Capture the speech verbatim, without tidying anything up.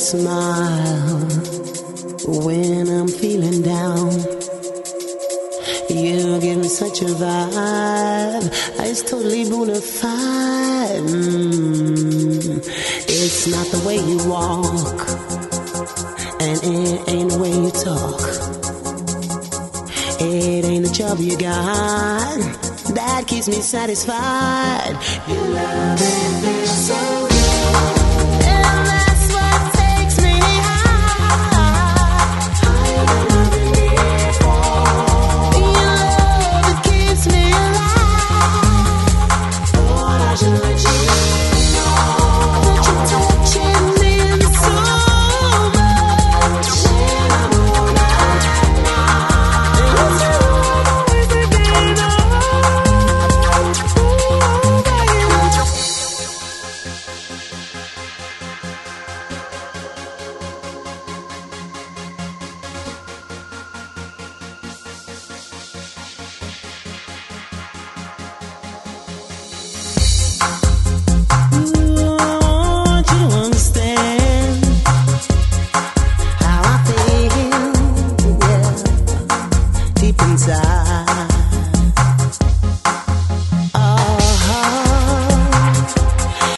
smile when I'm feeling down. You give me such a vibe, it's totally bona fide. Mm. It's not the way you walk, and it ain't the way you talk. It ain't the job you got that keeps me satisfied. Your love it feels so